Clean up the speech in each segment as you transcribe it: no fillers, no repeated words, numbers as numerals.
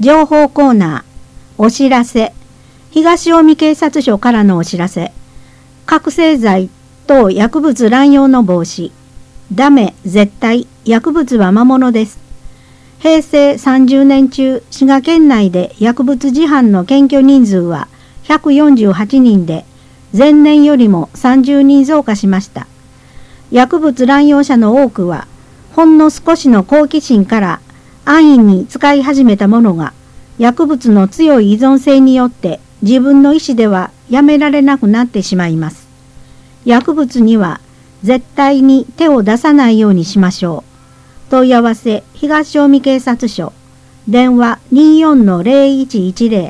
情報コーナー、お知らせ、東近江警察署からのお知らせ、覚醒剤等薬物乱用の防止、ダメ、絶対、薬物は魔物です。平成30年中、滋賀県内で薬物事犯の検挙人数は148人で、前年よりも30人増加しました。薬物乱用者の多くは、ほんの少しの好奇心から安易に使い始めたものが、薬物の強い依存性によって自分の意思ではやめられなくなってしまいます。薬物には絶対に手を出さないようにしましょう。問い合わせ、東近江警察署、電話 24-0110。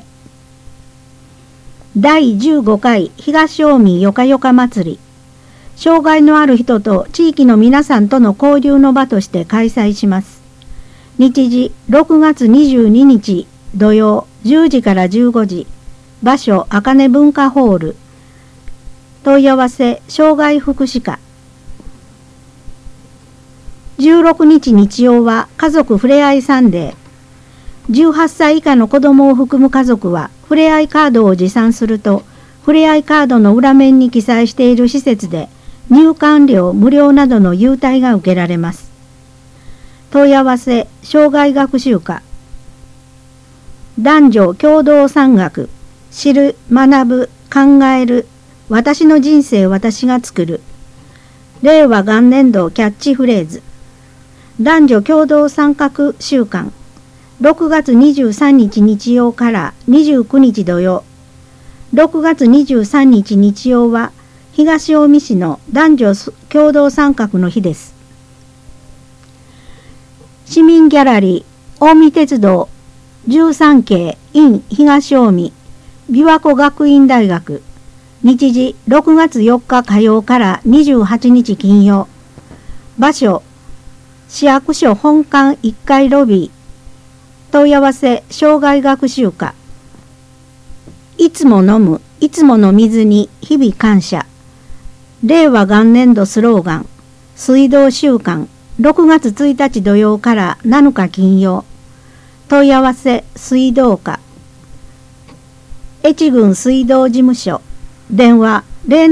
第15回東近江よかよか祭り。障害のある人と地域の皆さんとの交流の場として開催します。日時6月22日土曜10時から15時。場所、あかね文化ホール。問い合わせ、障害福祉課。16日日曜は家族ふれあいサンデー。18歳以下の子どもを含む家族はふれあいカードを持参すると、ふれあいカードの裏面に記載している施設で入館料無料などの優待が受けられます。問い合わせ、障害学習課。男女共同参学。知る、学ぶ、考える。私の人生私が作る。令和元年度キャッチフレーズ。男女共同参画週間。6月23日日曜から29日土曜。6月23日日曜は東近江市の男女共同参画の日です。市民ギャラリー、近江鉄道、13系 in 東近江、琵琶湖学院大学。日時6月4日火曜から28日金曜。場所、市役所本館1階ロビー。問い合わせ、障害学習課。いつも飲む、いつもの水に日々感謝。令和元年度スローガン、水道週間。6月1日土曜から7日金曜。問い合わせ、水道課。越郡水道事務所。電話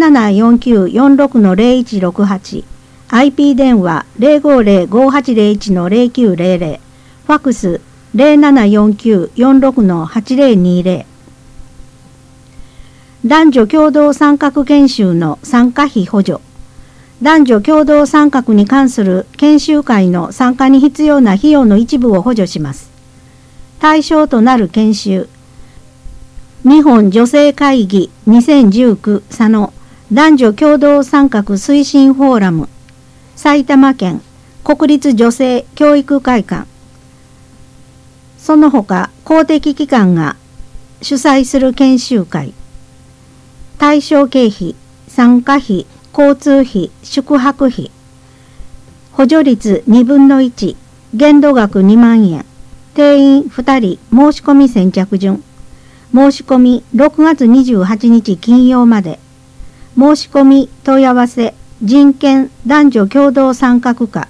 074946-0168。IP 電話 050-5801-0900。ファクス 074946-8020。男女共同参画研修の参加費補助。男女共同参画に関する研修会の参加に必要な費用の一部を補助します。対象となる研修。日本女性会議2019佐野男女共同参画推進フォーラム。埼玉県国立女性教育会館。その他公的機関が主催する研修会。対象経費、参加費、交通費、宿泊費。補助率2分の1、限度額2万円。定員2人、申し込み先着順。申し込み6月28日金曜まで。申し込み問い合わせ、人権男女共同参画課。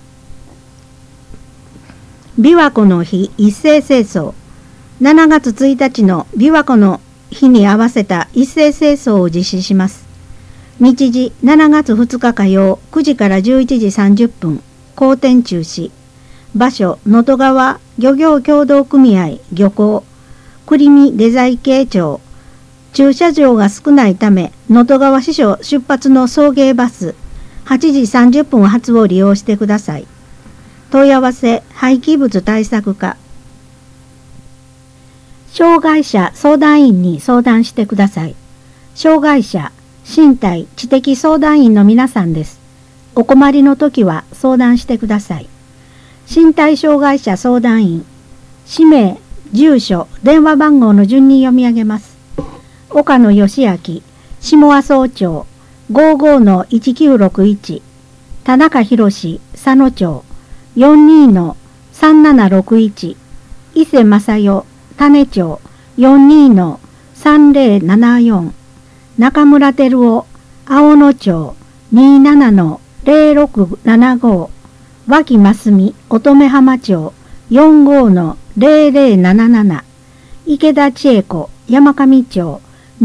琵琶湖の日一斉清掃。7月1日の琵琶湖の日に合わせた一斉清掃を実施します。日時7月2日火曜9時から11時30分。公店中止。場所能登川漁業協同組合漁港。栗見出在系町。駐車場が少ないため能登川支所出発の送迎バス8時30分発を利用してください。問い合わせ廃棄物対策課。障害者相談員に相談してください。障害者、身体、知的相談員の皆さんです。お困りの時は相談してください。身体障害者相談員。氏名、住所、電話番号の順に読み上げます。岡野義明、下阿総町、55-1961。田中博佐野町、42-3761。伊勢正代、種町、42-3074。中村照夫、青野町、27-0675。脇真澄、乙女浜町、45-0077。 池田千恵子山上町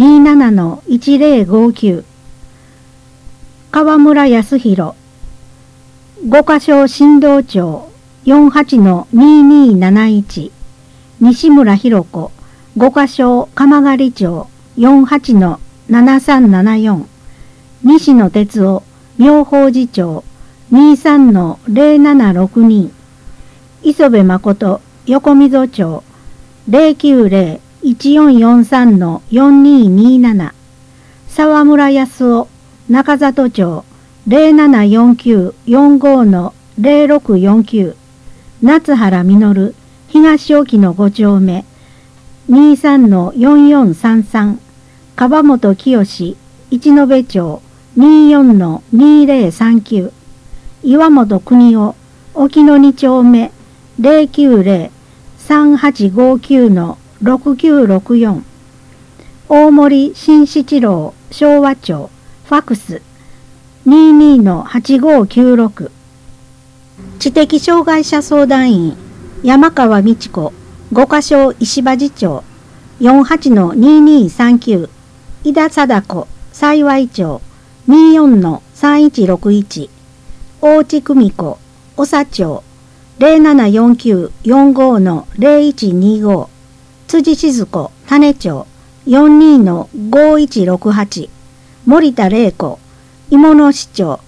27-1059 川村康弘五箇所新道町 48-2271 西村博子五箇所鎌狩町 48-7374 西野哲夫妙法寺町 23-0762 磯部誠横溝町 090-1443-4227 沢村康夫中里町 074945-0649 夏原実東沖の5丁目 23-4433 川本清一延町 24-2039 岩本邦夫沖の2丁目 090-3859-6964 大森新七郎昭和町ファクス 22-8596 知的障害者相談員山川美智子五箇所石橋町 48-2239 井田貞子幸町 24-3161 大地久美子長町 074945-0125 辻静子種町 42-5168 森田玲子芋野市町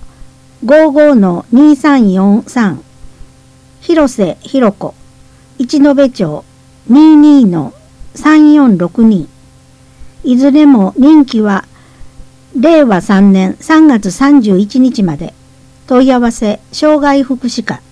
55-2343 広瀬弘子一延町 22-3462 いずれも任期は令和3年3月31日まで。問い合わせ障害福祉課